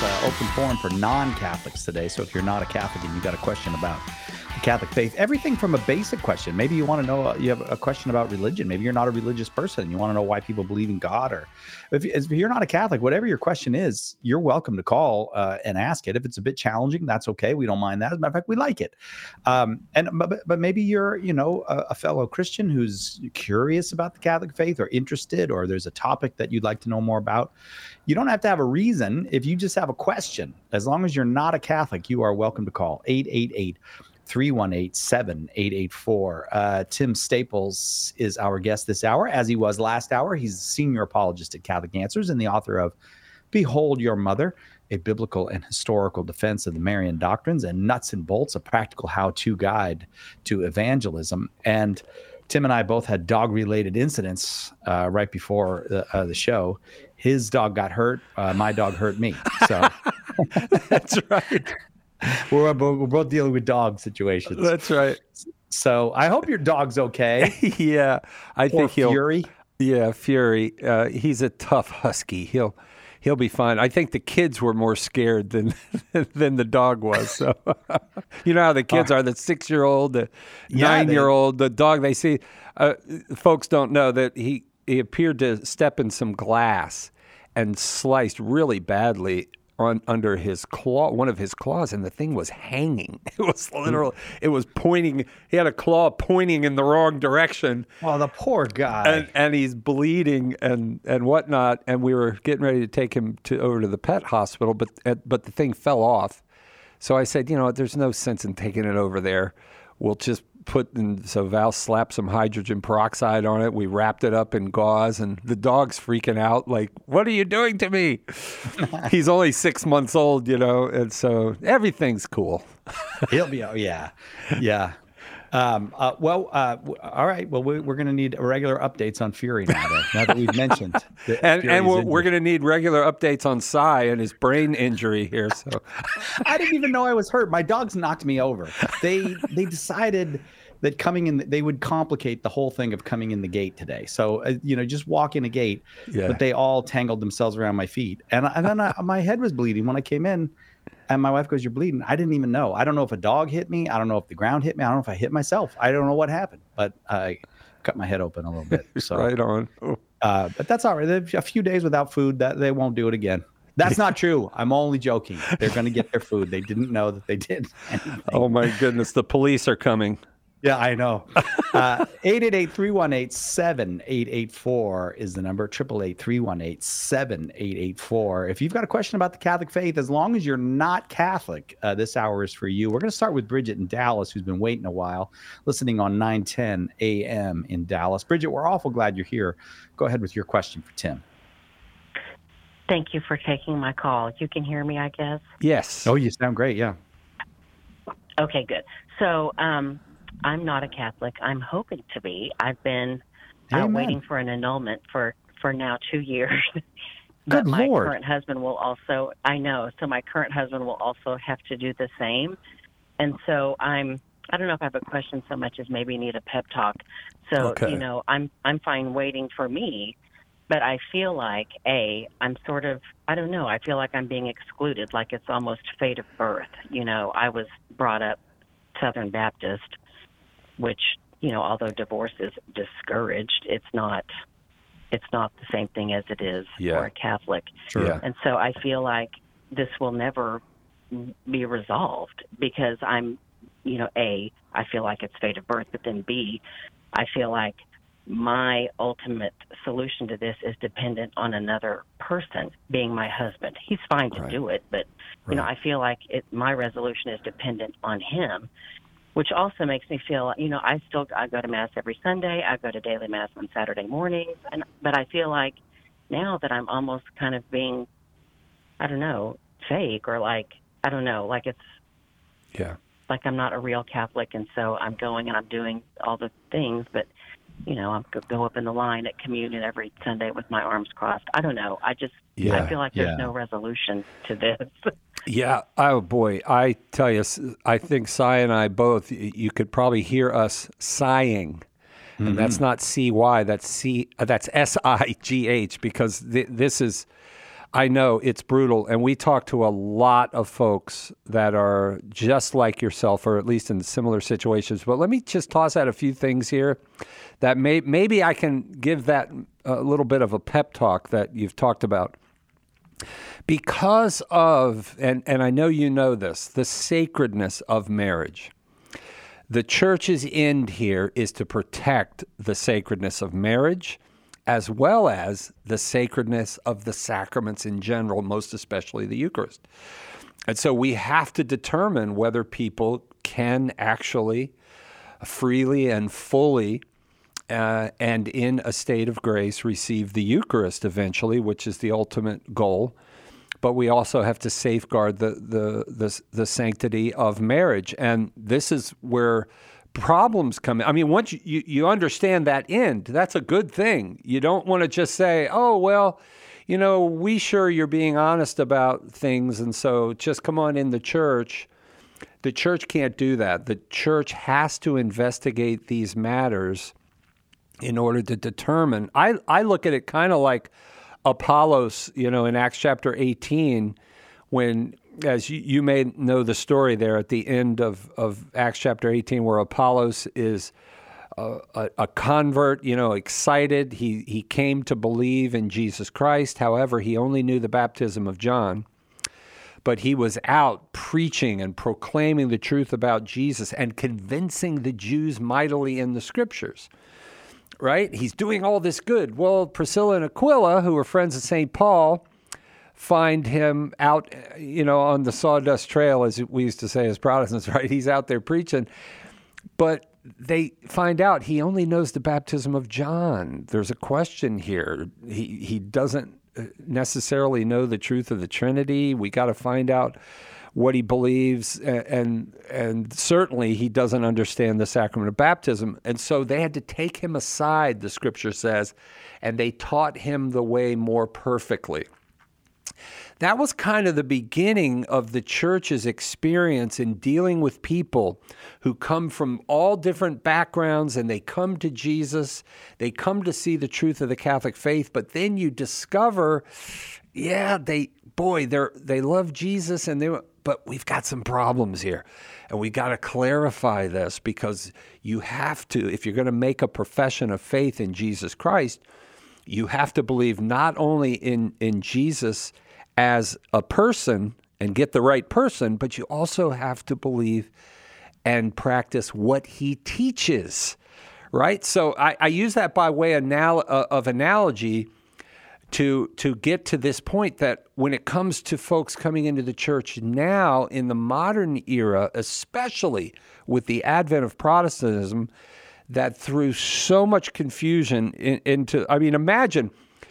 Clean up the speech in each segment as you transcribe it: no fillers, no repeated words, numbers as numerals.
open forum for non-Catholics today. So if you're not a Catholic and you got a question about the Catholic faith, everything from a basic question. Maybe you want to know, you have a question about religion. Maybe you're not a religious person. You want to know why people believe in God. Or if you're not a Catholic, whatever your question is, you're welcome to call and ask it. If it's a bit challenging, that's okay. We don't mind that. As a matter of fact, we like it. But maybe you're, a fellow Christian who's curious about the Catholic faith or interested, or there's a topic that you'd like to know more about. You don't have to have a reason. If you just have a question, as long as you're not a Catholic, you are welcome to call 888-318-7884. Tim Staples is our guest this hour, as he was last hour. He's a senior apologist at Catholic Answers and the author of Behold Your Mother, a biblical and historical defense of the Marian doctrines, and Nuts and Bolts, a practical how-to guide to evangelism. And Tim and I both had dog-related incidents right before the show. His dog got hurt. My dog hurt me. So that's right. We're both dealing with dog situations. That's right. So I hope your dog's okay. Yeah, I think Fury. Yeah, Fury. He's a tough husky. He'll be fine. I think the kids were more scared than the dog was. So you know how the kids are, the 6-year-old, the 9-year-old, the dog they see. Folks don't know that he appeared to step in some glass and sliced really badly under his claw, one of his claws, and the thing was hanging. It was literal. It was pointing. He had a claw pointing in the wrong direction. Oh, the poor guy! And he's bleeding and whatnot. And we were getting ready to take him over to the pet hospital, but the thing fell off. So I said, there's no sense in taking it over there. We'll just so Val slapped some hydrogen peroxide on it. We wrapped it up in gauze, and the dog's freaking out, like, what are you doing to me? He's only 6 months old, and so everything's cool. He'll be, yeah. All right. Well, we're going to need regular updates on Fury now that we've mentioned. And we're going to need regular updates on Cy and his brain injury here. So I didn't even know I was hurt. My dogs knocked me over. They decided that coming in, they would complicate the whole thing of coming in the gate today. So, just walk in a gate, but they all tangled themselves around my feet. And then my head was bleeding when I came in. And my wife goes, "You're bleeding." I didn't even know. I don't know if a dog hit me. I don't know if the ground hit me. I don't know if I hit myself. I don't know what happened, but I cut my head open a little bit. So right on. But that's all right. A few days without food, that they won't do it again. That's not true. I'm only joking. They're going to get their food. They didn't know that they did anything. Oh my goodness. The police are coming. Yeah, I know. 888-318-7884 is the number. 888-318-7884. If you've got a question about the Catholic faith, as long as you're not Catholic, this hour is for you. We're going to start with Bridget in Dallas, who's been waiting a while, listening on 910 a.m. in Dallas. Bridget, we're awful glad you're here. Go ahead with your question for Tim. Thank you for taking my call. You can hear me, I guess? Yes. Oh, you sound great, yeah. Okay, good. So, I'm not a Catholic. I'm hoping to be. I've been waiting for an annulment for now 2 years. But my current husband will also, I know, so my current husband will also have to do the same. And so I don't know if I have a question so much as maybe need a pep talk. So, I'm fine waiting for me, but I feel like, I'm sort of, I don't know, I feel like I'm being excluded, like it's almost fate of birth. I was brought up Southern Baptist, which, although divorce is discouraged, it's not the same thing as it is for a Catholic. Sure. Yeah. And so I feel like this will never be resolved because I'm, I feel like it's fate of birth, but then B, I feel like my ultimate solution to this is dependent on another person, being my husband. He's fine to do it, but, I feel like my resolution is dependent on him, which also makes me feel, I go to Mass every Sunday. I go to daily Mass on Saturday mornings. But I feel like now that I'm almost kind of being, I don't know, fake or like it's like I'm not a real Catholic. And so I'm going and I'm doing all the things, but, I go up in the line at communion every Sunday with my arms crossed. I don't know. I feel like there's no resolution to this. Yeah. Oh, boy. I tell you, I think Cy and I both, you could probably hear us sighing. Mm-hmm. And that's not C-Y, that's S-I-G-H, because this is, I know it's brutal, and we talk to a lot of folks that are just like yourself, or at least in similar situations. But let me just toss out a few things here that maybe I can give that a little bit of a pep talk that you've talked about. Because of, and I know you know this, the sacredness of marriage. The church's end here is to protect the sacredness of marriage, as well as the sacredness of the sacraments in general, most especially the Eucharist. And so we have to determine whether people can actually freely and fully and in a state of grace receive the Eucharist eventually, which is the ultimate goal. But we also have to safeguard the sanctity of marriage. And this is where problems come in. I mean, once you understand that end, that's a good thing. You don't want to just say, oh, well, we sure you're being honest about things, and so just come on in the church. The church can't do that. The church has to investigate these matters in order to determine. I look at it kind of like Apollos, in Acts chapter 18, when, as you may know the story there at the end of Acts chapter 18, where Apollos is a convert, excited. He came to believe in Jesus Christ. However, he only knew the baptism of John. But he was out preaching and proclaiming the truth about Jesus and convincing the Jews mightily in the Scriptures. Right? He's doing all this good. Well, Priscilla and Aquila, who were friends of St. Paul, find him out, on the sawdust trail, as we used to say as Protestants, right? He's out there preaching. But they find out he only knows the baptism of John. There's a question here. He doesn't necessarily know the truth of the Trinity. We got to find out what he believes, and certainly he doesn't understand the sacrament of baptism. And so they had to take him aside, the Scripture says, and they taught him the way more perfectly. That was kind of the beginning of the church's experience in dealing with people who come from all different backgrounds, and they come to Jesus. They come to see the truth of the Catholic faith, but then you discover, they love Jesus, but we've got some problems here. And we got to clarify this, because you have to, if you're going to make a profession of faith in Jesus Christ, you have to believe not only in Jesus as a person and get the right person, but you also have to believe and practice what he teaches, right? So I use that by way of analogy to get to this point that when it comes to folks coming into the church now in the modern era, especially with the advent of Protestantism, that threw so much confusion imagine,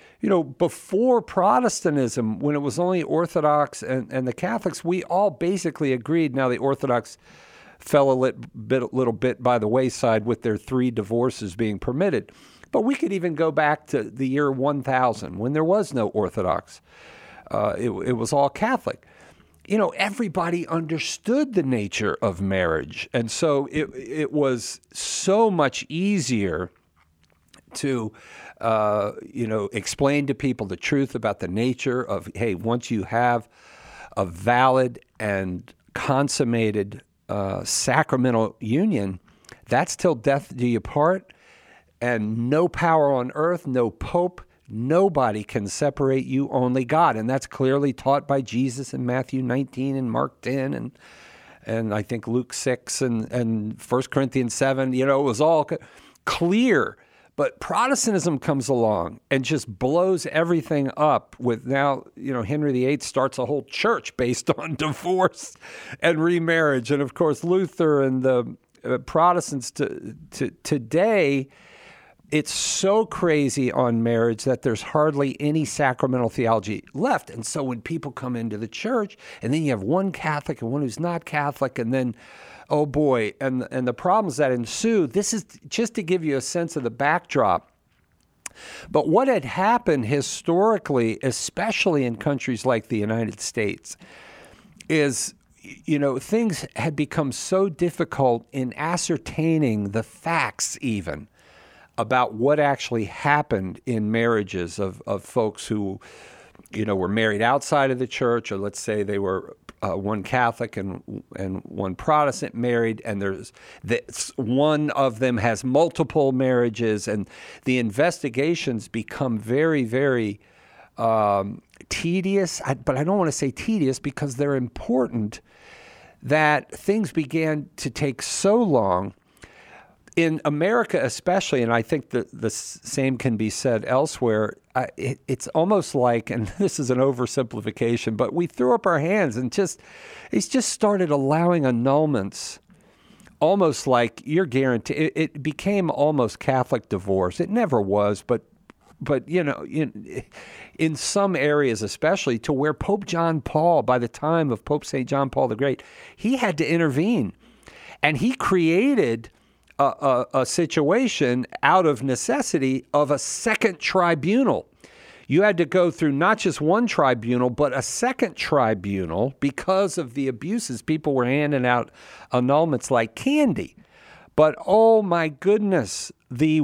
before Protestantism, when it was only Orthodox and the Catholics, we all basically agreed. Now the Orthodox fell a little bit by the wayside with their 3 divorces being permitted. But we could even go back to the year 1000 when there was no Orthodox. It was all Catholic. Everybody understood the nature of marriage. And so it was so much easier to, explain to people the truth about the nature of, hey, once you have a valid and consummated sacramental union, that's till death do you part. And no power on earth, no pope, nobody can separate you, only God. And that's clearly taught by Jesus in Matthew 19 and Mark 10 and I think Luke 6 and 1 Corinthians 7. It was all clear. But Protestantism comes along and just blows everything up with now, Henry VIII starts a whole church based on divorce and remarriage. And of course, Luther and the Protestants today, it's so crazy on marriage that there's hardly any sacramental theology left. And so when people come into the church, and then you have one Catholic and one who's not Catholic, and then, oh boy, and the problems that ensue, this is just to give you a sense of the backdrop. But what had happened historically, especially in countries like the United States, is things had become so difficult in ascertaining the facts even about what actually happened in marriages of folks who were married outside of the church, or let's say they were one Catholic and one Protestant married, and one of them has multiple marriages, and the investigations become very, very tedious. But I don't want to say tedious because they're important, that things began to take so long. In America especially, and I think the same can be said elsewhere, it's almost like, and this is an oversimplification, but we threw up our hands and it's just started allowing annulments, almost like you're guaranteed. It became almost Catholic divorce. It never was, but in some areas especially, to where Pope John Paul, by the time of Pope St. John Paul the Great, he had to intervene, and he created a situation out of necessity of a second tribunal. You had to go through not just one tribunal, but a second tribunal because of the abuses. People were handing out annulments like candy. But oh my goodness, the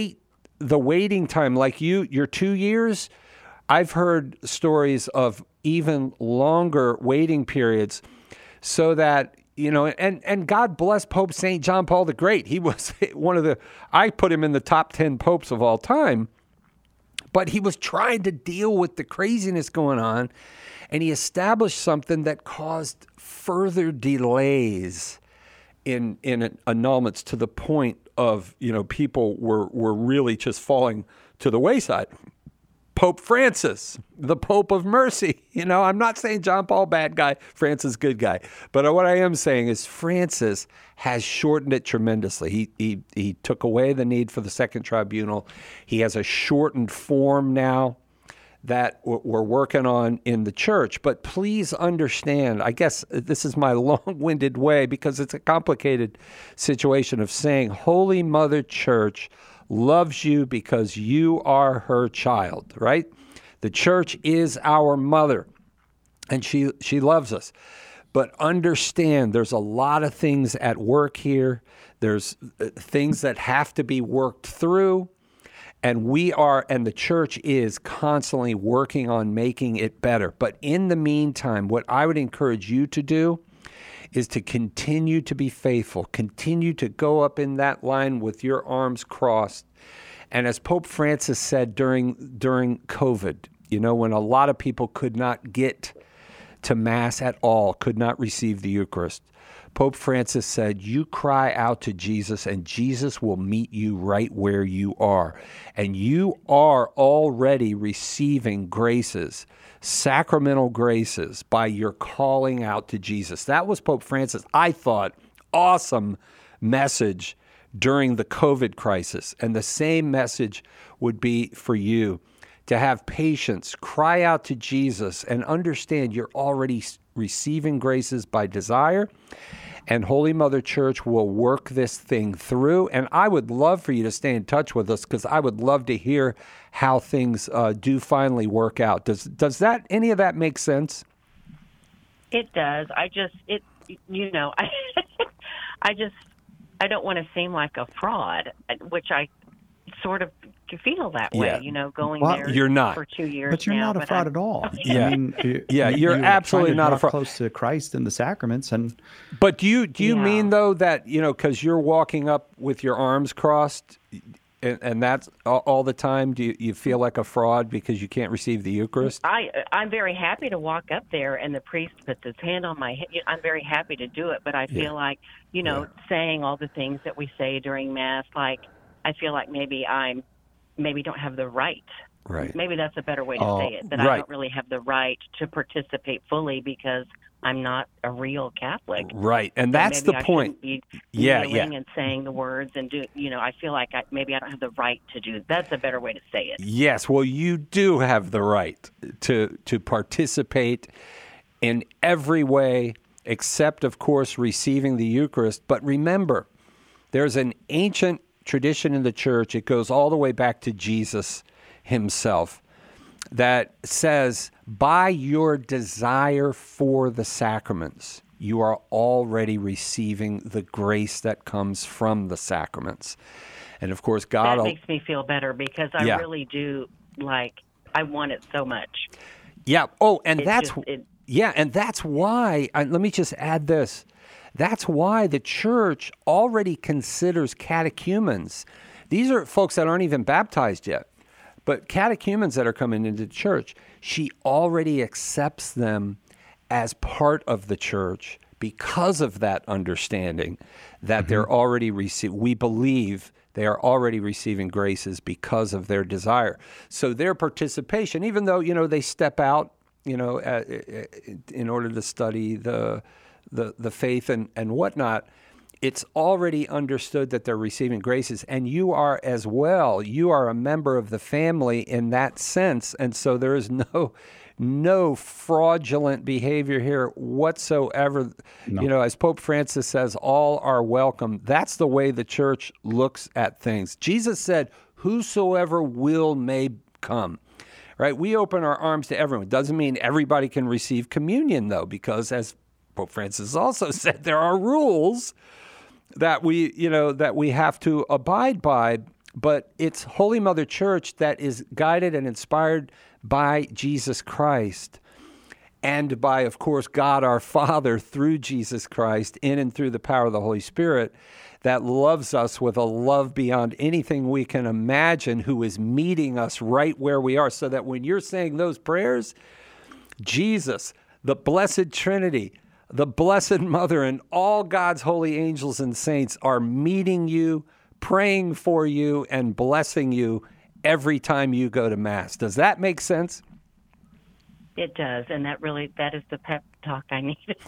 waiting time, like your 2 years, I've heard stories of even longer waiting periods, so that and God bless Pope St. John Paul the Great. He was I put him in the top 10 popes of all time, but he was trying to deal with the craziness going on, and he established something that caused further delays in annulments, to the point of, people were really just falling to the wayside. Pope Francis, the Pope of Mercy. I'm not saying John Paul bad guy, Francis good guy. But what I am saying is Francis has shortened it tremendously. He took away the need for the second tribunal. He has a shortened form now that we're working on in the church. But please understand, I guess this is my long-winded way, because it's a complicated situation of saying Holy Mother Church loves you because you are her child, right? The church is our mother, and she loves us. But understand, there's a lot of things at work here. There's things that have to be worked through, and the church is constantly working on making it better. But in the meantime, what I would encourage you to do is to continue to be faithful, continue to go up in that line with your arms crossed. And as Pope Francis said during COVID, when a lot of people could not get to Mass at all, could not receive the Eucharist, Pope Francis said, you cry out to Jesus, and Jesus will meet you right where you are. And you are already receiving graces, sacramental graces, by your calling out to Jesus. That was Pope Francis, I thought, awesome message during the COVID crisis. And the same message would be for you, to have patience, cry out to Jesus, and understand you're already receiving graces by desire. And Holy Mother Church will work this thing through. And I would love for you to stay in touch with us, because I would love to hear how things do finally work out. Does any of that make sense? It does. I don't want to seem like a fraud, which I sort of feel that way, going there you're not. for 2 years. But you're now, not a fraud at all. Yeah. I mean, you're absolutely not a fraud. Close to Christ in the sacraments, But do you mean though that because you're walking up with your arms crossed, and that's all the time? Do you feel like a fraud because you can't receive the Eucharist? I'm very happy to walk up there and the priest puts his hand on my head. I'm very happy to do it, but I feel like saying all the things that we say during Mass, like I feel like maybe don't have the right. Right. Maybe that's a better way to say it, that right. I don't really have the right to participate fully because I'm not a real Catholic. Right, and that's the point. Be kneeling and saying the words and I feel like maybe I don't have the right to do. That's a better way to say it. Yes, well, you do have the right to participate in every way, except, of course, receiving the Eucharist. But remember, there's an ancient tradition in the church. It goes all the way back to Jesus himself, that says, by your desire for the sacraments, you are already receiving the grace that comes from the sacraments. And of course, God... That makes me feel better, because I really do, I want it so much. Yeah. Oh, and that's why. Let me just add this. That's why the church already considers catechumens. These are folks that aren't even baptized yet, but catechumens that are coming into the church. She already accepts them as part of the church because of that understanding that they're already we believe they are already receiving graces because of their desire. So their participation, even though, they step out, in order to study the faith and whatnot, it's already understood that they're receiving graces. And you are as well. You are a member of the family in that sense. And so there is no fraudulent behavior here whatsoever. No. As Pope Francis says, all are welcome. That's the way the church looks at things. Jesus said, whosoever will may come. Right? We open our arms to everyone. Doesn't mean everybody can receive communion, though, because as Pope Francis also said, there are rules that we have to abide by. But it's Holy Mother Church that is guided and inspired by Jesus Christ and by, of course, God our Father through Jesus Christ in and through the power of the Holy Spirit that loves us with a love beyond anything we can imagine, who is meeting us right where we are, so that when you're saying those prayers, Jesus, the Blessed Trinity, the Blessed Mother, and all God's holy angels and saints are meeting you, praying for you, and blessing you every time you go to Mass. Does that make sense? It does, and that is the pep talk I needed.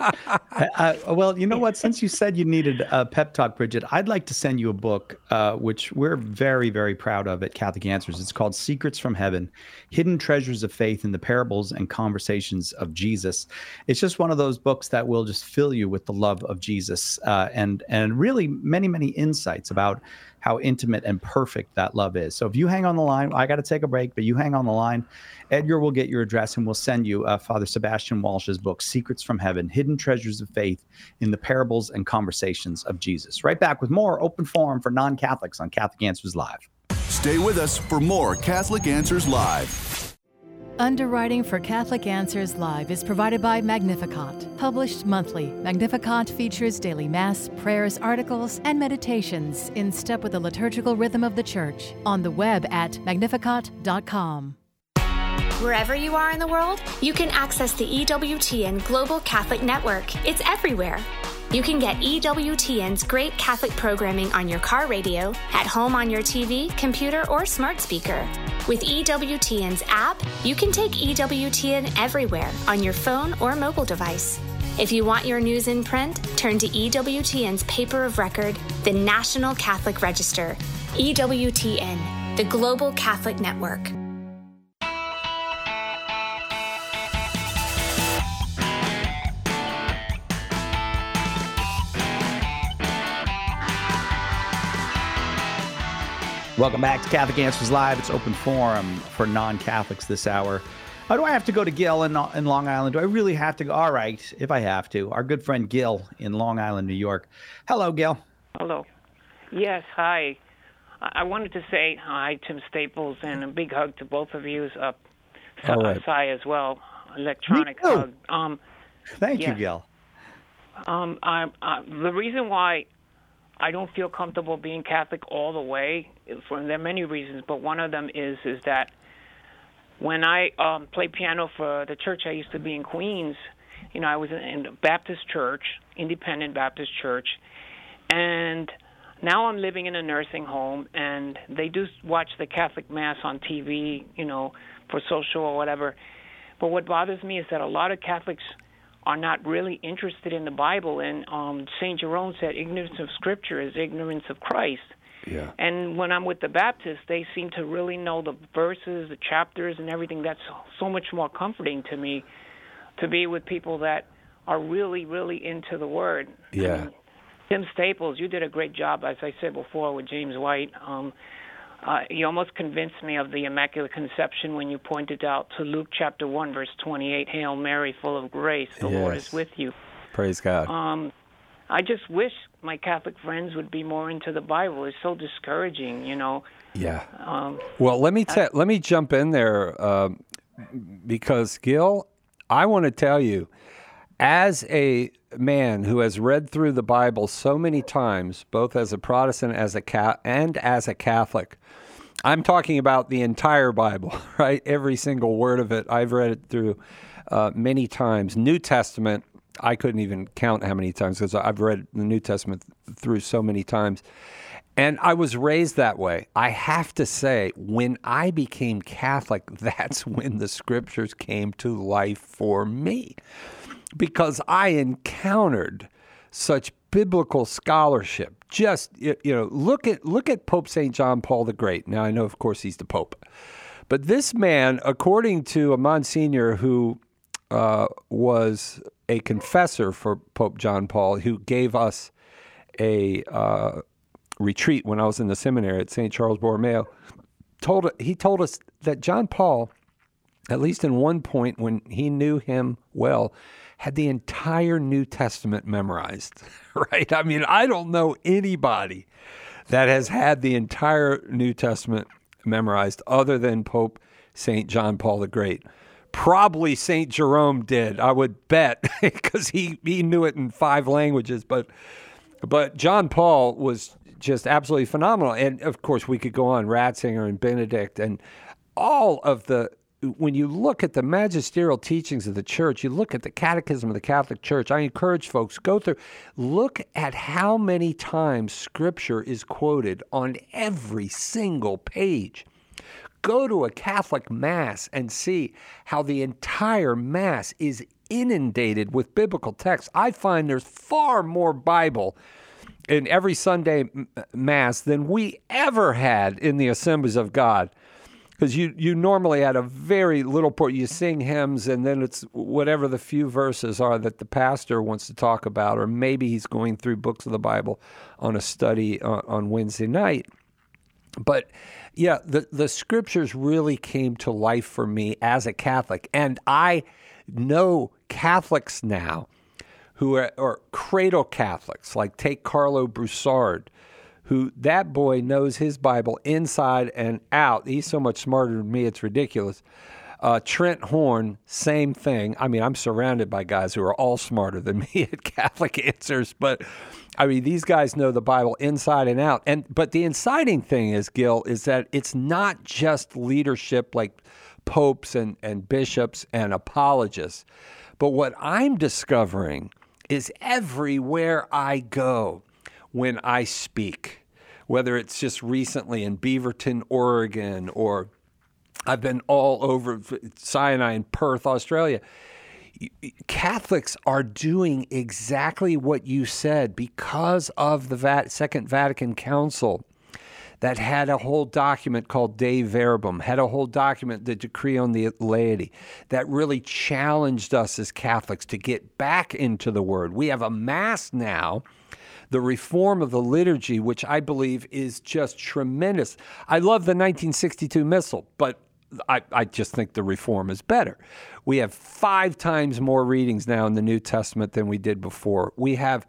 Well, you know what? Since you said you needed a pep talk, Bridget, I'd like to send you a book, which we're very, very proud of at Catholic Answers. It's called Secrets from Heaven, Hidden Treasures of Faith in the Parables and Conversations of Jesus. It's just one of those books that will just fill you with the love of Jesus and really many, many insights about how intimate and perfect that love is. So if you hang on the line, I got to take a break, but you hang on the line. Edgar will get your address and we'll send you Father Sebastian Walsh's book, Secrets from Heaven, Hidden Treasures of Faith in the Parables and Conversations of Jesus. Right back with more Open Forum for non-Catholics on Catholic Answers Live. Stay with us for more Catholic Answers Live. Underwriting for Catholic Answers Live is provided by Magnificat. Published monthly, Magnificat features daily Mass, prayers, articles, and meditations in step with the liturgical rhythm of the Church. On the web at magnificat.com. Wherever you are in the world, you can access the EWTN Global Catholic Network. It's everywhere. You can get EWTN's great Catholic programming on your car radio, at home on your TV, computer, or smart speaker. With EWTN's app, you can take EWTN everywhere on your phone or mobile device. If you want your news in print, turn to EWTN's paper of record, the National Catholic Register. EWTN, the Global Catholic Network. Welcome back to Catholic Answers Live. It's Open Forum for non-Catholics this hour. Do I have to go to Gil in Long Island? Do I really have to go? All right, if I have to. Our good friend Gil in Long Island, New York. Hello, Gil. Hello. Yes, hi. I wanted to say hi, Tim Staples, and a big hug to both of you. All right. Sai as well. Electronic hug. Thank you, Gil. The reason why I don't feel comfortable being Catholic all the way, there are many reasons, but one of them is that when I played piano for the church I used to be in Queens, I was in a Baptist church, independent Baptist church, and now I'm living in a nursing home, and they do watch the Catholic Mass on TV, for social or whatever. But what bothers me is that a lot of Catholics are not really interested in the Bible. And St. Jerome said ignorance of Scripture is ignorance of Christ. Yeah. And when I'm with the Baptists, they seem to really know the verses, the chapters, and everything. That's so much more comforting to me, to be with people that are really, really into the Word. Yeah. Tim Staples, you did a great job, as I said before, with James White. You almost convinced me of the Immaculate Conception when you pointed out to Luke chapter 1, verse 28, Hail Mary, full of grace, the Lord is with you. Praise God. I just wish my Catholic friends would be more into the Bible. It's so discouraging, Yeah. Well, let me jump in there, because Gil, I want to tell you, as a man who has read through the Bible so many times, both as a Protestant and as a Catholic, I'm talking about the entire Bible, right? Every single word of it. I've read it through many times. New Testament, I couldn't even count how many times because I've read the New Testament through so many times. And I was raised that way. I have to say, when I became Catholic, that's when the scriptures came to life for me, because I encountered such biblical scholarship. Just, look at Pope St. John Paul the Great. Now, I know, of course, he's the Pope. But this man, according to a Monsignor who was a confessor for Pope John Paul, who gave us a retreat when I was in the seminary at St. Charles Borromeo, he told us that John Paul, at least in one point when he knew him well, had the entire New Testament memorized, right? I mean, I don't know anybody that has had the entire New Testament memorized other than Pope St. John Paul the Great. Probably St. Jerome did, I would bet, because he knew it in 5 languages. But John Paul was just absolutely phenomenal. And, of course, we could go on, Ratzinger and Benedict and all of the... When you look at the magisterial teachings of the church, you look at the Catechism of the Catholic Church, I encourage folks, look at how many times Scripture is quoted on every single page. Go to a Catholic Mass and see how the entire Mass is inundated with biblical text. I find there's far more Bible in every Sunday Mass than we ever had in the Assemblies of God. Because you normally had a very little part. You sing hymns, and then it's whatever the few verses are that the pastor wants to talk about, or maybe he's going through books of the Bible on a study on Wednesday night. But, yeah, the scriptures really came to life for me as a Catholic. And I know Catholics now who are cradle Catholics, like take Carlo Broussard, who that boy knows his Bible inside and out. He's so much smarter than me, it's ridiculous. Trent Horn, same thing. I mean, I'm surrounded by guys who are all smarter than me at Catholic Answers, but I mean, these guys know the Bible inside and out. But the inciting thing is, Gil, is that it's not just leadership like popes and bishops and apologists. But what I'm discovering is everywhere I go, when I speak, whether it's just recently in Beaverton, Oregon, or I've been all over Sinai and Perth, Australia, Catholics are doing exactly what you said because of the Second Vatican Council that had a whole document called Dei Verbum, had a whole document, the Decree on the Laity, that really challenged us as Catholics to get back into the Word. We have a Mass now, the reform of the liturgy, which I believe is just tremendous. I love the 1962 Missal, but I just think the reform is better. We have 5 times more readings now in the New Testament than we did before. We have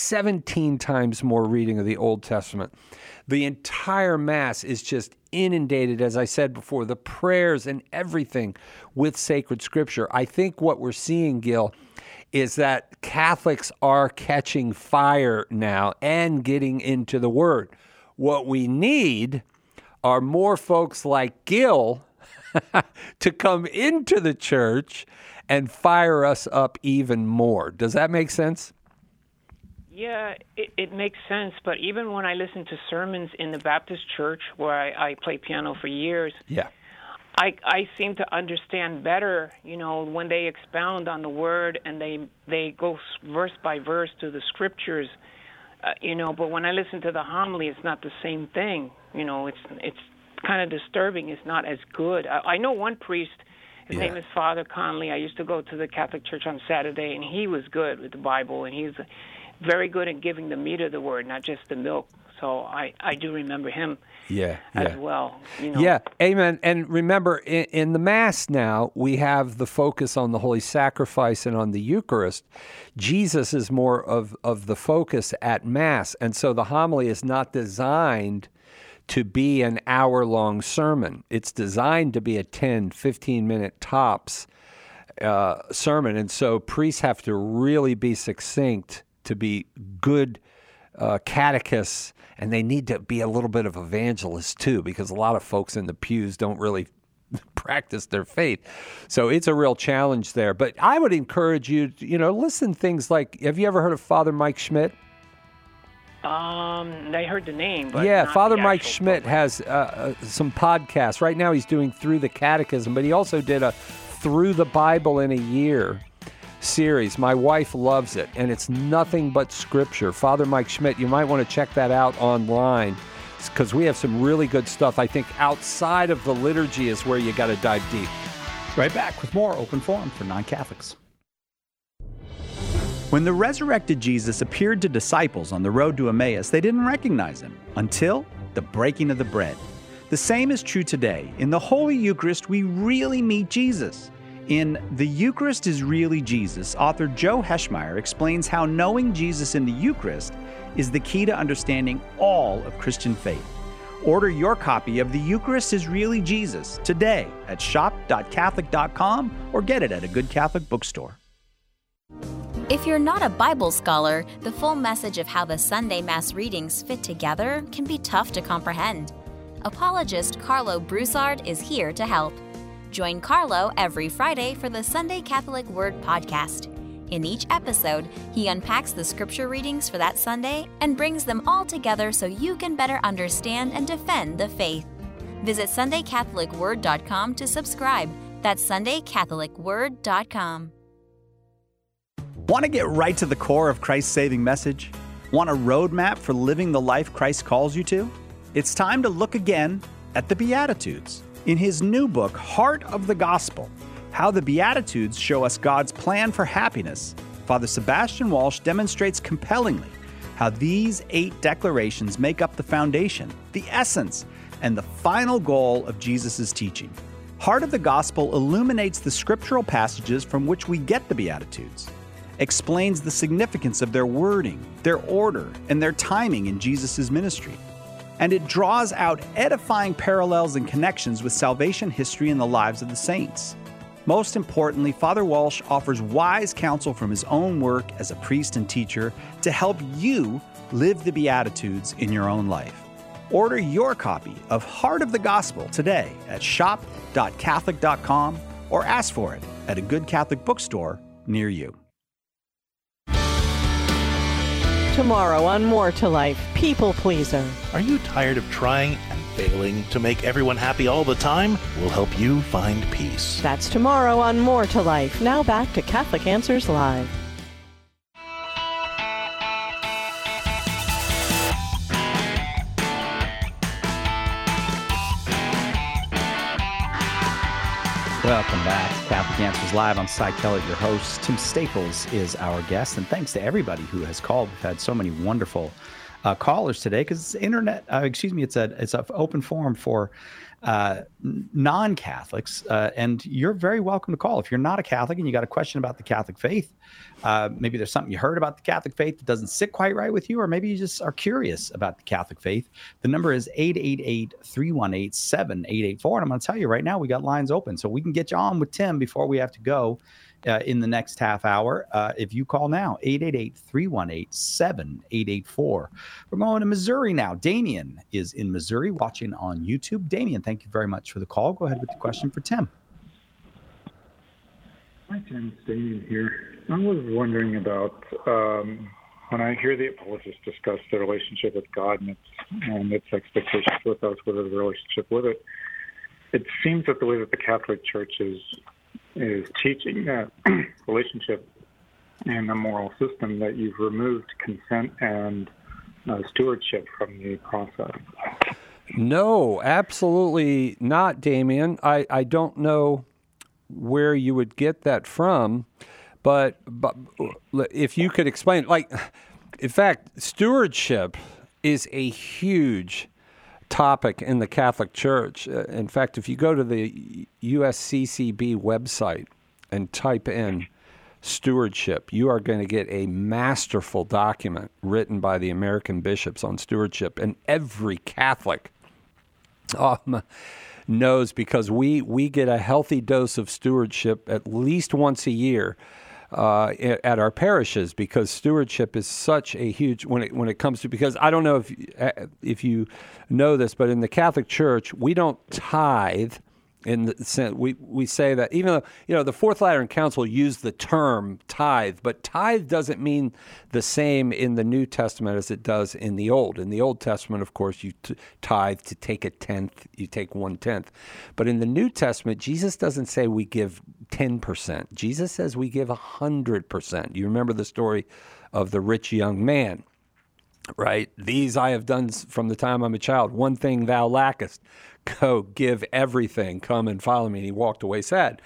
17 times more reading of the Old Testament. The entire Mass is just inundated, as I said before, the prayers and everything with sacred Scripture. I think what we're seeing, Gil, is that Catholics are catching fire now and getting into the Word. What we need are more folks like Gil to come into the church and fire us up even more. Does that make sense? Yeah, it makes sense. But even when I listen to sermons in the Baptist church, where I play piano for years, yeah, I seem to understand better, when they expound on the Word and they go verse by verse to the Scriptures, But when I listen to the homily, it's not the same thing. It's kind of disturbing. It's not as good. I know one priest. His name is Father Conley. I used to go to the Catholic Church on Saturday, and he was good with the Bible, and he's very good at giving the meat of the Word, not just the milk. So I do remember him as well. Yeah, amen. And remember, in the Mass now, we have the focus on the Holy Sacrifice and on the Eucharist. Jesus is more of the focus at Mass, and so the homily is not designed to be an hour-long sermon. It's designed to be a 10, 15-minute tops sermon. And so priests have to really be succinct to be good catechists, and they need to be a little bit of evangelists too, because a lot of folks in the pews don't really practice their faith. So it's a real challenge there. But I would encourage you to, listen to things like, have you ever heard of Father Mike Schmidt? I heard the name, but yeah, not Father the Mike actual Schmidt program. has some podcasts. Right now he's doing Through the Catechism, but he also did a Through the Bible in a Year series. My wife loves it, and it's nothing but scripture. Father Mike Schmidt, you might want to check that out online, because we have some really good stuff. I think outside of the liturgy is where you got to dive deep. Right back with more Open Forum for non-Catholics. When the resurrected Jesus appeared to disciples on the road to Emmaus, they didn't recognize him until the breaking of the bread. The same is true today. In the Holy Eucharist, we really meet Jesus. In The Eucharist is Really Jesus, author Joe Heschmeyer explains how knowing Jesus in the Eucharist is the key to understanding all of Christian faith. Order your copy of The Eucharist is Really Jesus today at shop.catholic.com or get it at a good Catholic bookstore. If you're not a Bible scholar, the full message of how the Sunday Mass readings fit together can be tough to comprehend. Apologist Carlo Broussard is here to help. Join Carlo every Friday for the Sunday Catholic Word podcast. In each episode, he unpacks the scripture readings for that Sunday and brings them all together so you can better understand and defend the faith. Visit SundayCatholicWord.com to subscribe. That's SundayCatholicWord.com. Want to get right to the core of Christ's saving message? Want a roadmap for living the life Christ calls you to? It's time to look again at the Beatitudes. In his new book, Heart of the Gospel, How the Beatitudes Show Us God's Plan for Happiness, Father Sebastian Walsh demonstrates compellingly how these 8 declarations make up the foundation, the essence, and the final goal of Jesus' teaching. Heart of the Gospel illuminates the scriptural passages from which we get the Beatitudes, explains the significance of their wording, their order, and their timing in Jesus' ministry. And it draws out edifying parallels and connections with salvation history and the lives of the saints. Most importantly, Father Walsh offers wise counsel from his own work as a priest and teacher to help you live the Beatitudes in your own life. Order your copy of Heart of the Gospel today at shop.catholic.com or ask for it at a good Catholic bookstore near you. Tomorrow on More to Life, People Pleaser. Are you tired of trying and failing to make everyone happy all the time? We'll help you find peace. That's tomorrow on More to Life. Now back to Catholic Answers Live. Welcome back to Catholic Answers Live. I'm Cy Kellett, your host. Tim Staples is our guest, and thanks to everybody who has called. We've had so many wonderful callers today because it's it's an open forum for non-Catholics, and you're very welcome to call. If you're not a Catholic and you got a question about the Catholic faith, maybe there's something you heard about the Catholic faith that doesn't sit quite right with you, or maybe you just are curious about the Catholic faith, the number is 888-318-7884, and I'm going to tell you right now, we got lines open, so we can get you on with Tim before we have to go in the next half hour. If you call now, 888-318-7884. We're going to Missouri now. Damien is in Missouri watching on YouTube. Damien, thank you very much for the call. Go ahead with the question for Tim. Hi, Tim. It's Damien here. I was wondering about when I hear the apologists discuss the relationship with God and its expectations with us, with the relationship with it, it seems that the way that the Catholic Church is teaching that relationship and the moral system, that you've removed consent and stewardship from the process. No, absolutely not, Damien. I don't know where you would get that from, but if you could explain, in fact, stewardship is a huge topic in the Catholic Church. In fact, if you go to the USCCB website and type in stewardship, you are going to get a masterful document written by the American bishops on stewardship. And every Catholic knows, because we get a healthy dose of stewardship at least once a year at our parishes, because stewardship is such a huge when it comes to, because I don't know if you know this, but in the Catholic Church we don't tithe. In the sense, we say that, even though the Fourth Lateran Council used the term tithe, but tithe doesn't mean the same in the New Testament as it does in the Old. In the Old Testament, of course, you tithe to take a tenth, you take 1/10. But in the New Testament, Jesus doesn't say we give 10%. Jesus says we give 100%. You remember the story of the rich young man, right? These I have done from the time I'm a child. One thing thou lackest. Go, give everything, come and follow me. And he walked away sad.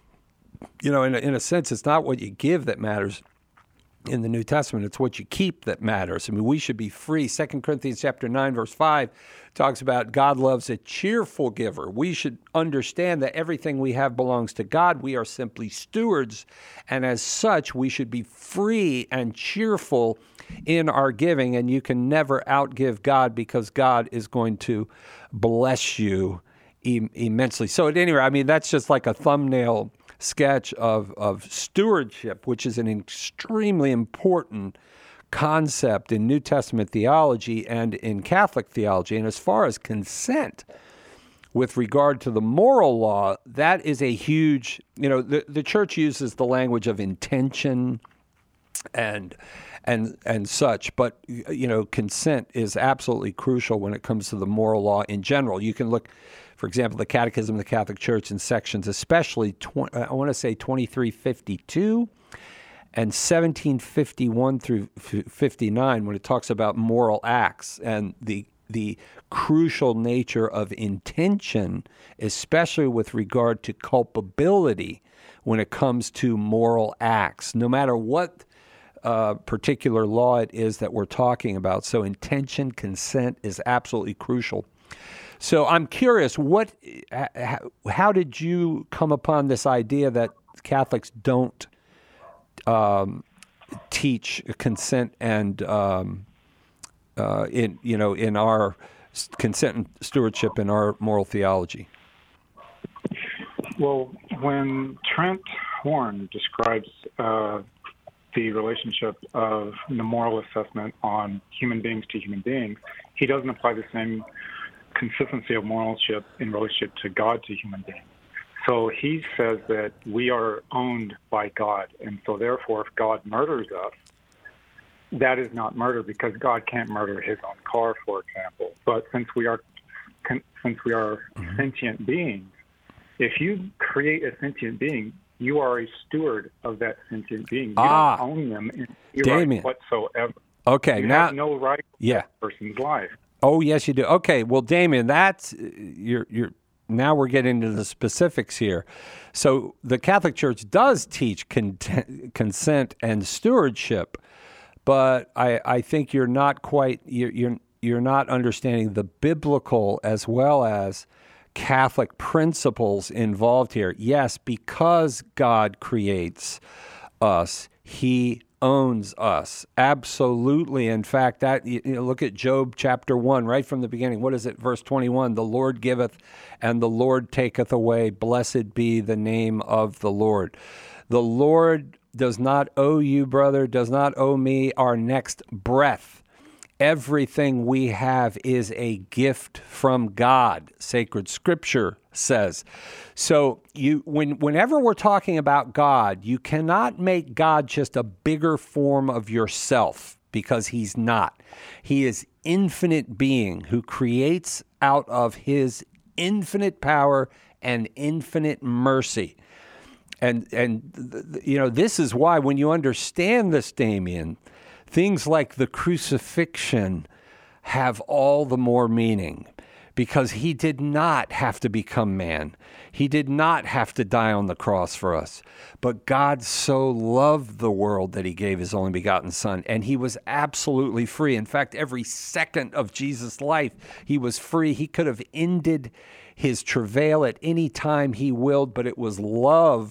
In a sense, it's not what you give that matters in the New Testament. It's what you keep that matters. I mean, we should be free. 2 Corinthians chapter 9, verse 5 talks about God loves a cheerful giver. We should understand that everything we have belongs to God. We are simply stewards. And as such, we should be free and cheerful in our giving. And you can never outgive God, because God is going to bless you immensely. So at any rate, I mean, that's just like a thumbnail sketch of stewardship, which is an extremely important concept in New Testament theology and in Catholic theology. And as far as consent, with regard to the moral law, that is a huge, the Church uses the language of intention and such, but consent is absolutely crucial when it comes to the moral law in general. You can look, for example, the Catechism of the Catholic Church in sections, especially I want to say 2352 and 1751 through 59, when it talks about moral acts and the crucial nature of intention, especially with regard to culpability when it comes to moral acts, no matter what particular law it is that we're talking about. So intention, consent is absolutely crucial. So I'm curious, how did you come upon this idea that Catholics don't teach consent and in our consent and stewardship in our moral theology? Well, when Trent Horn describes the relationship of the moral assessment on human beings to human beings, he doesn't apply the same consistency of moralship in relationship to God to human beings. So he says that we are owned by God, and so therefore if God murders us, that is not murder, because God can't murder his own car, for example. But since we are sentient beings, if you create a sentient being, you are a steward of that sentient being. You don't own them in any right whatsoever. Okay, you now have no right to that person's life. Oh, yes, you do. Okay, well, Damien, that's you're now we're getting into the specifics here. So the Catholic Church does teach consent and stewardship, but I think you're not quite you're not understanding the biblical as well as Catholic principles involved here. Yes, because God creates us, he owns us. Absolutely. In fact, that look at Job chapter 1, right from the beginning. What is it? Verse 21, the Lord giveth and the Lord taketh away. Blessed be the name of the Lord. The Lord does not owe you, brother, does not owe me our next breath. Everything we have is a gift from God, sacred scripture says. So whenever we're talking about God, you cannot make God just a bigger form of yourself, because he's not. He is infinite being who creates out of his infinite power and infinite mercy. And this is why when you understand this, Damien, things like the crucifixion have all the more meaning, because he did not have to become man. He did not have to die on the cross for us. But God so loved the world that he gave his only begotten Son, and he was absolutely free. In fact, every second of Jesus' life, he was free. He could have ended his travail at any time he willed, but it was love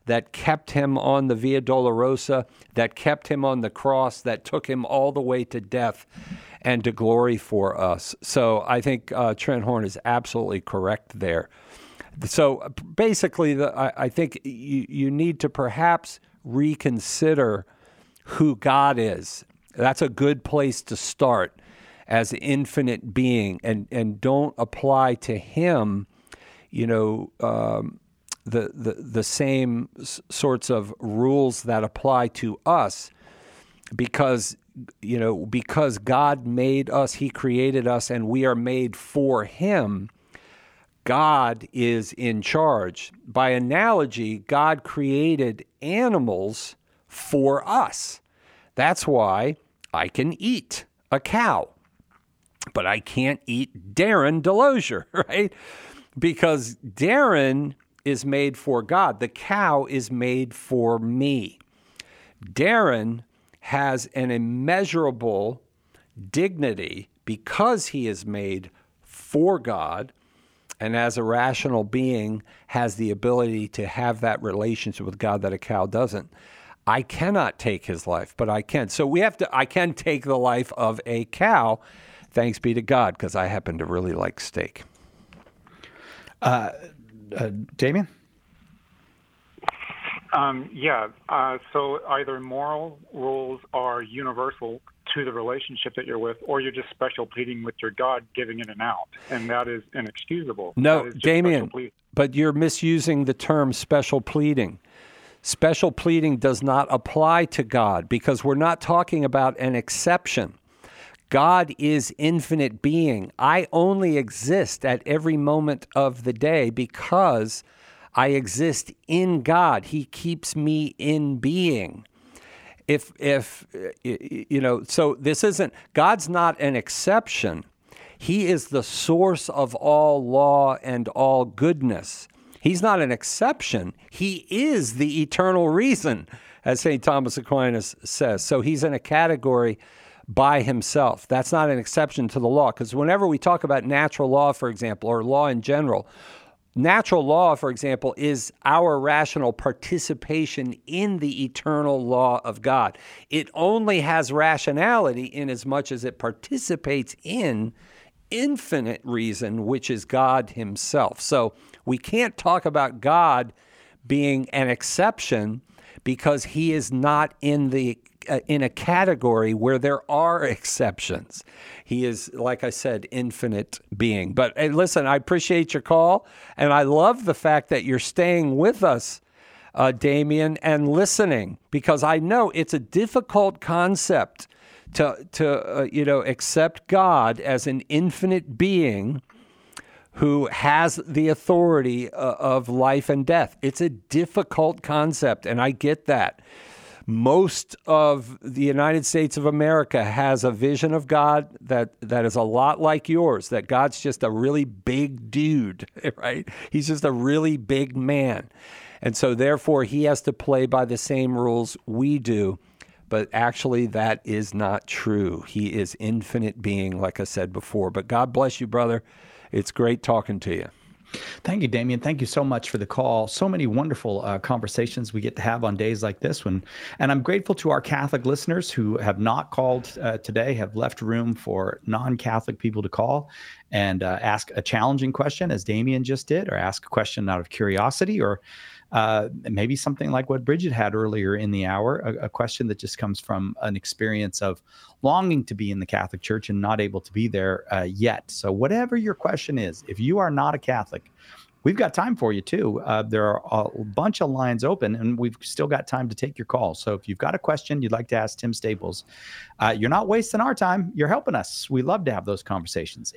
that kept him on the Via Dolorosa, that kept him on the cross, that took him all the way to death and to glory for us. So I think Trent Horn is absolutely correct there. So basically, I think you need to perhaps reconsider who God is. That's a good place to start as infinite being, and don't apply to him, the same sorts of rules that apply to us, because God made us, he created us, and we are made for him. God is in charge. By analogy, God created animals for us. That's why I can eat a cow, but I can't eat Darren Delosier, right? Because Darren is made for God. The cow is made for me. Darren has an immeasurable dignity because he is made for God, and as a rational being has the ability to have that relationship with God that a cow doesn't. I cannot take his life, but I can. So I can take the life of a cow, thanks be to God, because I happen to really like steak. Damien? So either moral rules are universal to the relationship that you're with, or you're just special pleading with your God, giving it an out, and that is inexcusable. No, Damien, but you're misusing the term special pleading. Special pleading does not apply to God because we're not talking about an exception. God is infinite being. I only exist at every moment of the day because I exist in God. He keeps me in being. So this isn't, God's not an exception. He is the source of all law and all goodness. He's not an exception. He is the eternal reason, as St. Thomas Aquinas says. So he's in a category by himself. That's not an exception to the law, because whenever we talk about natural law, for example, or law in general, natural law, for example, is our rational participation in the eternal law of God. It only has rationality in as much as it participates in infinite reason, which is God himself. So we can't talk about God being an exception because he is not in a category where there are exceptions. He is, like I said, infinite being. But hey, listen, I appreciate your call, and I love the fact that you're staying with us, Damien, and listening, because I know it's a difficult concept to accept God as an infinite being who has the authority of life and death. It's a difficult concept, and I get that. Most of the United States of America has a vision of God that is a lot like yours, that God's just a really big dude, right? He's just a really big man. And so therefore, he has to play by the same rules we do. But actually, that is not true. He is infinite being, like I said before. But God bless you, brother. It's great talking to you. Thank you, Damien. Thank you so much for the call. So many wonderful conversations we get to have on days like this one. And I'm grateful to our Catholic listeners who have not called today, have left room for non-Catholic people to call and ask a challenging question, as Damien just did, or ask a question out of curiosity, or maybe something like what Bridget had earlier in the hour, a question that just comes from an experience of longing to be in the Catholic Church and not able to be there yet. So whatever your question is, if you are not a Catholic, we've got time for you too. There are a bunch of lines open, and we've still got time to take your call. So if you've got a question you'd like to ask Tim Staples, you're not wasting our time. You're helping us. We love to have those conversations.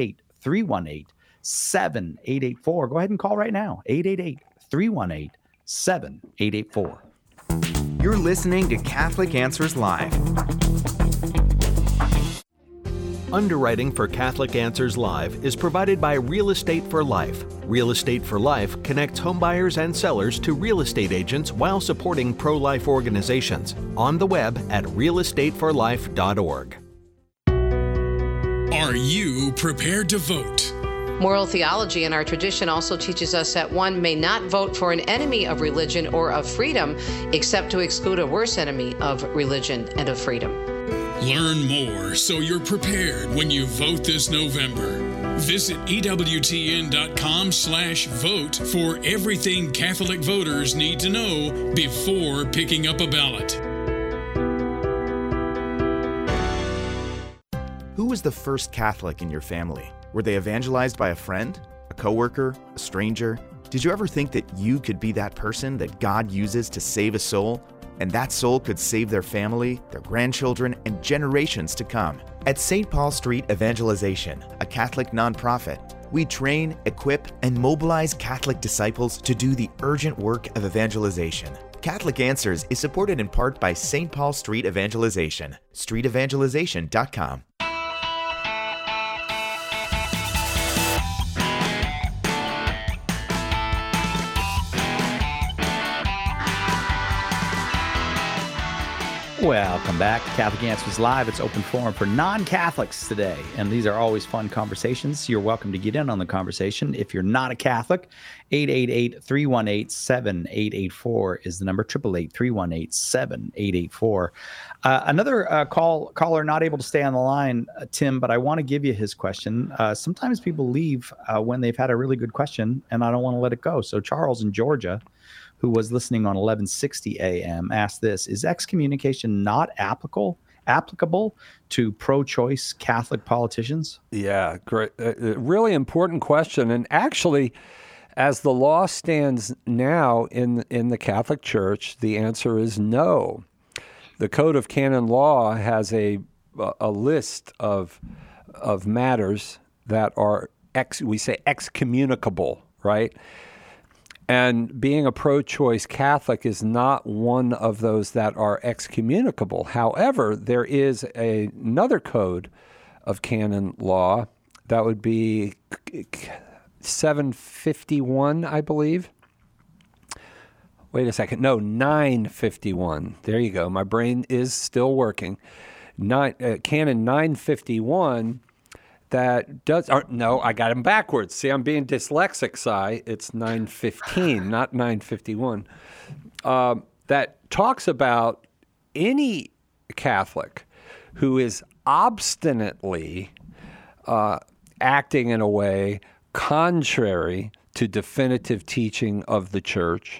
888-318-7884. Go ahead and call right now. 888-318-7884. You're listening to Catholic Answers Live. Underwriting for Catholic Answers Live is provided by Real Estate for Life. Real Estate for Life connects homebuyers and sellers to real estate agents while supporting pro-life organizations. On the web at realestateforlife.org. Are you prepared to vote? Moral theology in our tradition also teaches us that one may not vote for an enemy of religion or of freedom, except to exclude a worse enemy of religion and of freedom. Learn more so you're prepared when you vote this November. Visit EWTN.com/vote for everything Catholic voters need to know before picking up a ballot. Who was the first Catholic in your family? Were they evangelized by a friend, a coworker, a stranger? Did you ever think that you could be that person that God uses to save a soul? And that soul could save their family, their grandchildren, and generations to come. At St. Paul Street Evangelization, a Catholic nonprofit, we train, equip, and mobilize Catholic disciples to do the urgent work of evangelization. Catholic Answers is supported in part by St. Paul Street Evangelization, streetevangelization.com. Welcome back to Catholic Answers Live. It's open forum for non-Catholics today, and these are always fun conversations. You're welcome to get in on the conversation. If you're not a Catholic, 888-318-7884 is the number, 888-318-7884. Another caller not able to stay on the line, Tim, but I want to give you his question. Sometimes people leave when they've had a really good question, and I don't want to let it go. So Charles in Georgia, who was listening on 1160 AM, asked this: is excommunication not applicable to pro-choice Catholic politicians? Yeah, great. Really important question. And actually, as the law stands now in the Catholic Church, the answer is no. The Code of Canon Law has a list of matters that are we say excommunicable, right? And being a pro-choice Catholic is not one of those that are excommunicable. However, there is another code of canon law that would be 751, I believe. Wait a second. No, 951. There you go. My brain is still working. Canon 951 that does, no, I got them backwards. See, I'm being dyslexic, Si. It's 915, not 951. That talks about any Catholic who is obstinately acting in a way contrary to definitive teaching of the Church.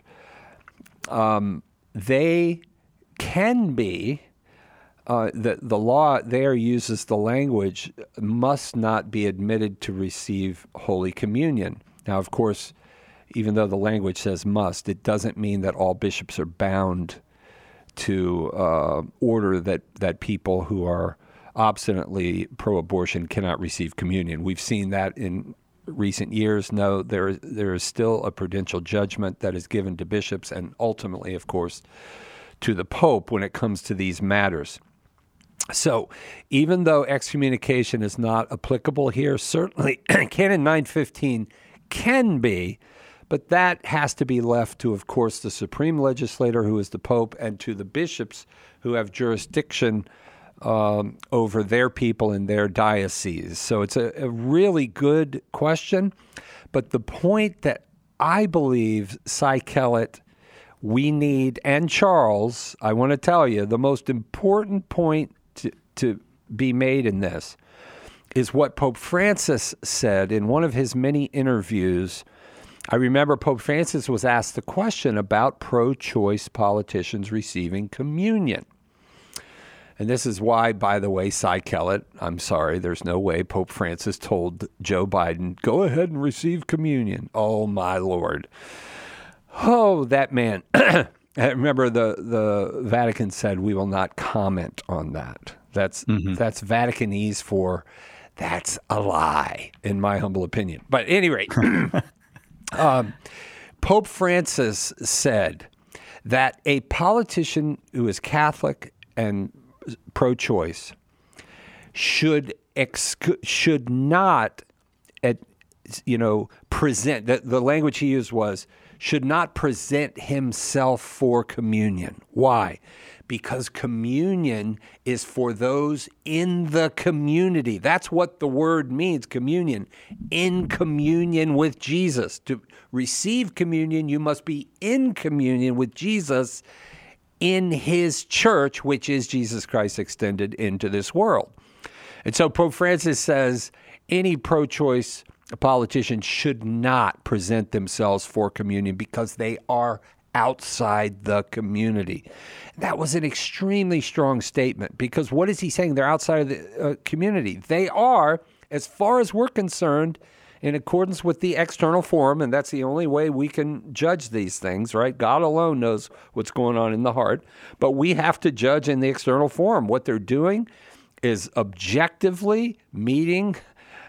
They can be, the law there uses the language, must not be admitted to receive Holy Communion. Now, of course, even though the language says must, it doesn't mean that all bishops are bound to order that people who are obstinately pro-abortion cannot receive communion. We've seen that in recent years. No, there is still a prudential judgment that is given to bishops and ultimately, of course, to the Pope when it comes to these matters. So even though excommunication is not applicable here, certainly Canon 915 can be, but that has to be left to, of course, the supreme legislator, who is the Pope, and to the bishops who have jurisdiction over their people in their diocese. So it's a really good question. But the point that I believe Cy Kellett, we need, and Charles, I want to tell you, the most important point to be made in this is what Pope Francis said in one of his many interviews. I remember Pope Francis was asked the question about pro-choice politicians receiving communion. And this is why, by the way, Cy Kellett, I'm sorry, there's no way Pope Francis told Joe Biden, go ahead and receive communion. Oh, my Lord. Oh, that man. I remember the Vatican said, we will not comment on that. That's Vaticanese for that's a lie, in my humble opinion. But at any rate, Pope Francis said that a politician who is Catholic and pro-choice should not, present. The language he used was should not present himself for communion. Why? because communion is for those in the community. That's what the word means, communion. In communion with Jesus. To receive communion, you must be in communion with Jesus in his church, which is Jesus Christ extended into this world. And so Pope Francis says any pro-choice politician should not present themselves for communion because they are outside the community. That was an extremely strong statement because what is he saying? They're outside of the community. They are, as far as we're concerned, in accordance with the external form, and that's the only way we can judge these things, right? God alone knows what's going on in the heart, but we have to judge in the external form. What they're doing is objectively meeting,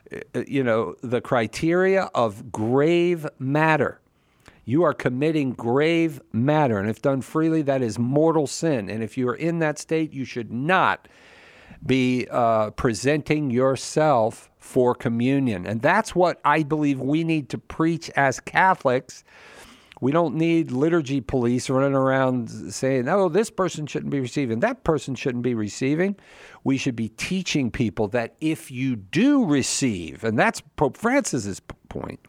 the criteria of grave matter. You are committing grave matter, and if done freely, that is mortal sin. And if you are in that state, you should not be presenting yourself for communion. And that's what I believe we need to preach as Catholics. We don't need liturgy police running around saying, oh, this person shouldn't be receiving, that person shouldn't be receiving. We should be teaching people that if you do receive, and that's Pope Francis's point,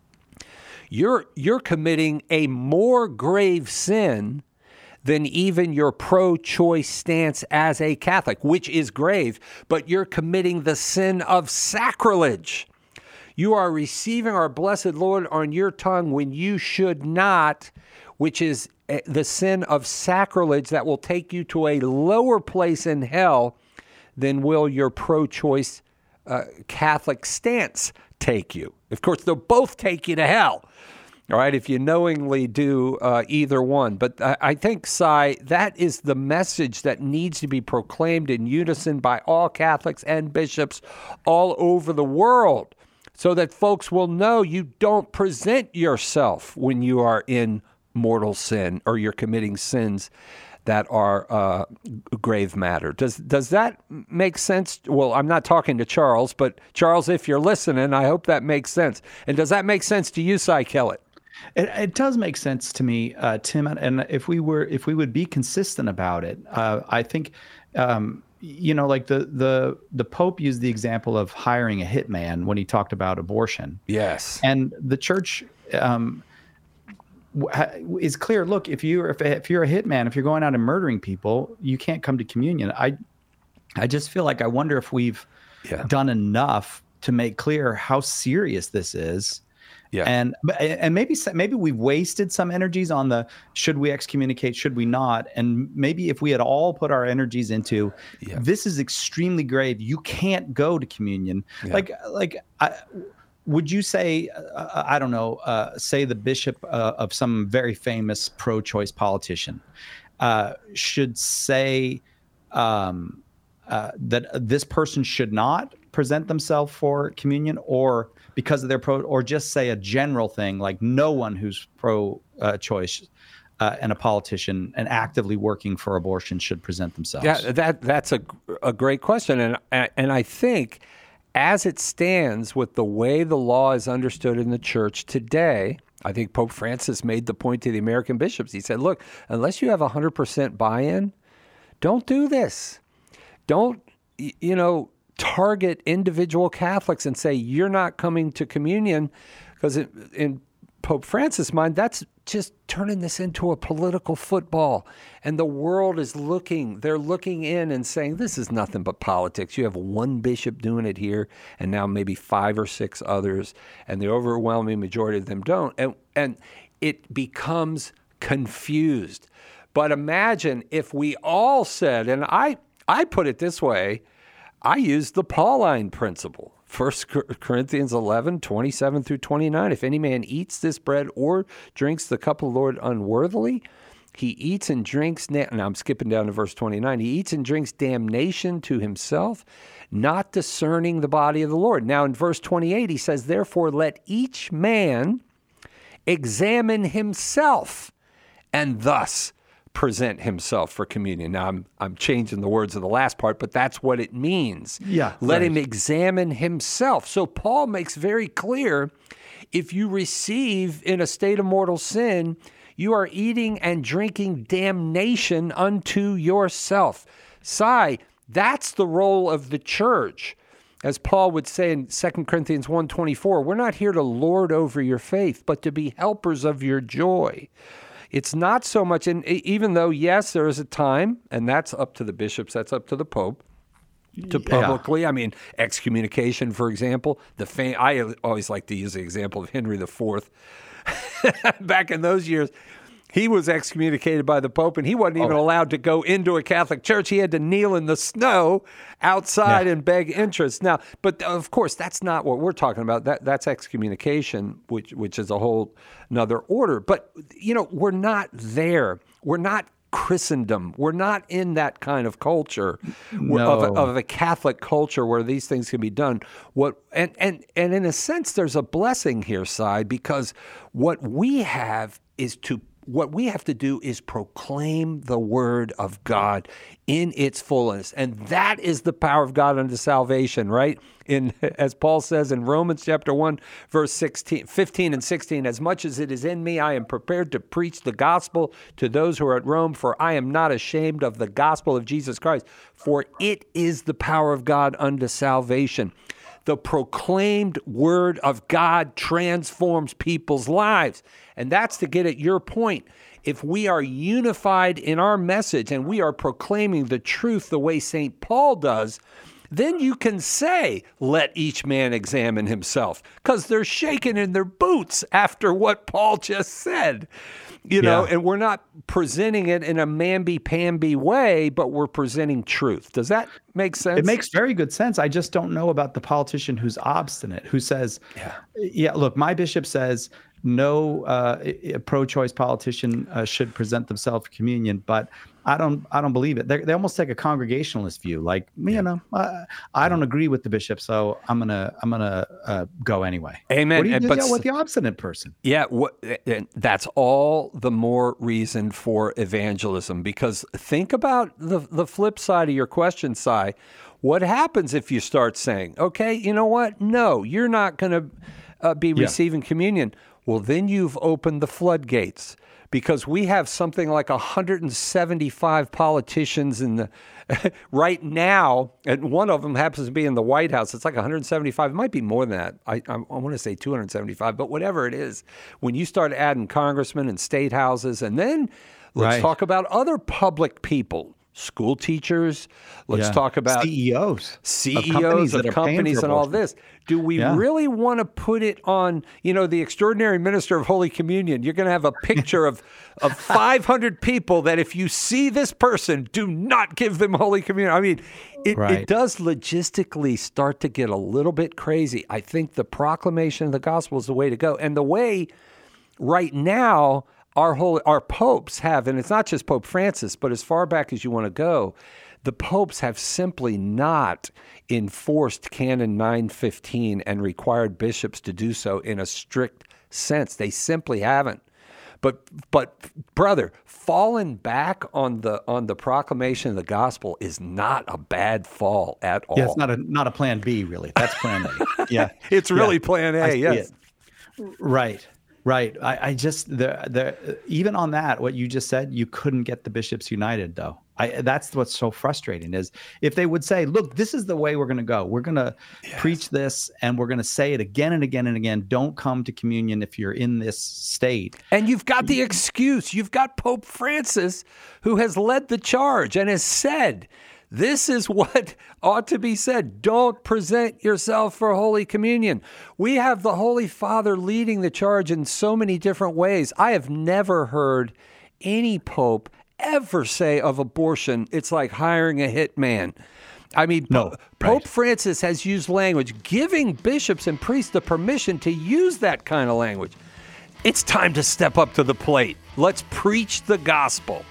you're committing a more grave sin than even your pro-choice stance as a Catholic, which is grave, but you're committing the sin of sacrilege. You are receiving our blessed Lord on your tongue when you should not, which is the sin of sacrilege that will take you to a lower place in hell than will your pro-choice Catholic stance take you. Of course, they'll both take you to hell. All right, if you knowingly do either one. But I think, Cy, that is the message that needs to be proclaimed in unison by all Catholics and bishops all over the world so that folks will know you don't present yourself when you are in mortal sin or you're committing sins that are grave matter. Does that make sense? Well, I'm not talking to Charles, but Charles, if you're listening, I hope that makes sense. And does that make sense to you, Cy Kellett? It does make sense to me, Tim. And if we would be consistent about it, I think, like the Pope used the example of hiring a hitman when he talked about abortion. Yes. And the church is clear. Look, if you're a hitman, if you're going out and murdering people, you can't come to communion. I just feel like I wonder if we've done enough to make clear how serious this is. Yeah. And maybe we've wasted some energies on the should we excommunicate, should we not? And maybe if we had all put our energies into this is extremely grave. You can't go to communion. Yeah. Would you say, I don't know, say the bishop of some very famous pro-choice politician should say that this person should not present themselves for communion, or because of their or just say a general thing like no one who's pro-choice and a politician and actively working for abortion should present themselves? Yeah, that's a great question, and I think as it stands with the way the law is understood in the church today, I think Pope Francis made the point to the American bishops. He said, look, unless you have 100% buy-in, don't do this. Don't, target individual Catholics and say, you're not coming to communion, because in Pope Francis' mind, that's just turning this into a political football. And the world is they're looking in and saying, this is nothing but politics. You have one bishop doing it here, and now maybe 5 or 6 others, and the overwhelming majority of them don't. And it becomes confused. But imagine if we all said, and I put it this way, I use the Pauline principle, 1 Corinthians 11, 27 through 29. If any man eats this bread or drinks the cup of the Lord unworthily, he eats and drinks, and I'm skipping down to verse 29, he eats and drinks damnation to himself, not discerning the body of the Lord. Now in verse 28, he says, therefore let each man examine himself and thus present himself for communion. Now, I'm changing the words of the last part, but that's what it means. Yeah. Let him examine himself. So Paul makes very clear, if you receive in a state of mortal sin, you are eating and drinking damnation unto yourself. That's the role of the church. As Paul would say in 2 Corinthians 1:24, we're not here to lord over your faith, but to be helpers of your joy. It's not so much, and even though, yes, there is a time, and that's up to the bishops, that's up to the Pope, to publicly, I mean, excommunication, for example. I always like to use the example of Henry IV. Back in those years, he was excommunicated by the Pope, and he wasn't even allowed to go into a Catholic church. He had to kneel in the snow outside and beg entrance. Now, but of course, that's not what we're talking about. That's excommunication, which is a whole another order. But, we're not there. We're not Christendom. We're not in that kind of culture of a Catholic culture where these things can be done. And in a sense, there's a blessing here, Si, because what we have to do is proclaim the word of God in its fullness. And that is the power of God unto salvation, right? As Paul says in Romans chapter 1, verse 15 and 16, as much as it is in me, I am prepared to preach the gospel to those who are at Rome, for I am not ashamed of the gospel of Jesus Christ, for it is the power of God unto salvation. The proclaimed word of God transforms people's lives. And that's to get at your point. If we are unified in our message and we are proclaiming the truth the way St. Paul does, then you can say, let each man examine himself, because they're shaking in their boots after what Paul just said. And we're not presenting it in a mamby-pamby way, but we're presenting truth. Does that make sense? It makes very good sense. I just don't know about the politician who's obstinate, who says, look, my bishop says no pro-choice politician should present themselves for communion, but I don't believe it. They almost take a congregationalist view, like I don't agree with the bishop, so I'm gonna go anyway. Amen. What do you do with the obstinate person? Yeah, that's all the more reason for evangelism. Because think about the flip side of your question, Si. What happens if you start saying, "Okay, you know what? No, you're not going to be receiving communion." Well, then you've opened the floodgates. Because we have something like 175 politicians right now, and one of them happens to be in the White House. It's like 175. It might be more than that. I want to say 275, but whatever it is. When you start adding congressmen and state houses, and then let's talk about other public people. School teachers. Let's talk about CEOs of companies and all this. Do we really want to put it on, the extraordinary minister of Holy Communion? You're going to have a picture of 500 people that if you see this person, do not give them Holy Communion. I mean, it does logistically start to get a little bit crazy. I think the proclamation of the gospel is the way to go. And the way right now our popes have, and it's not just Pope Francis, but as far back as you want to go, the popes have simply not enforced Canon 915 and required bishops to do so in a strict sense. They simply haven't. But brother, falling back on the proclamation of the gospel is not a bad fall at all. Yeah, it's not a plan B, really. That's plan A. Yeah, it's really plan A. Yes, right. Right. I just even on that, what you just said, you couldn't get the bishops united, though. That's what's so frustrating is if they would say, look, this is the way we're going to go. We're going to preach this and we're going to say it again and again and again. Don't come to communion if you're in this state. And you've got the excuse. You've got Pope Francis, who has led the charge and has said, this is what ought to be said. Don't present yourself for Holy Communion. We have the Holy Father leading the charge in so many different ways. I have never heard any pope ever say of abortion, it's like hiring a hitman. I mean, Pope Francis has used language giving bishops and priests the permission to use that kind of language. It's time to step up to the plate. Let's preach the gospel.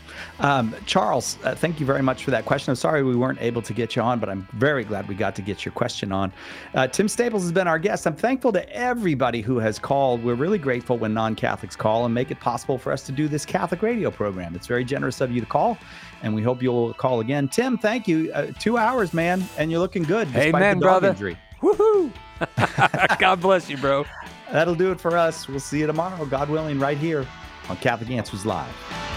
Charles, thank you very much for that question. I'm sorry we weren't able to get you on, but I'm very glad we got to get your question on. Tim Staples has been our guest. I'm thankful to everybody who has called. We're really grateful when non-Catholics call and make it possible for us to do this Catholic radio program. It's very generous of you to call, and we hope you'll call again. Tim, thank you. 2 hours, man, and you're looking good despite Amen, the dog brother. injury. Woohoo! God bless you, bro. That'll do it for us. We'll see you tomorrow, God willing, right here on Catholic Answers Live.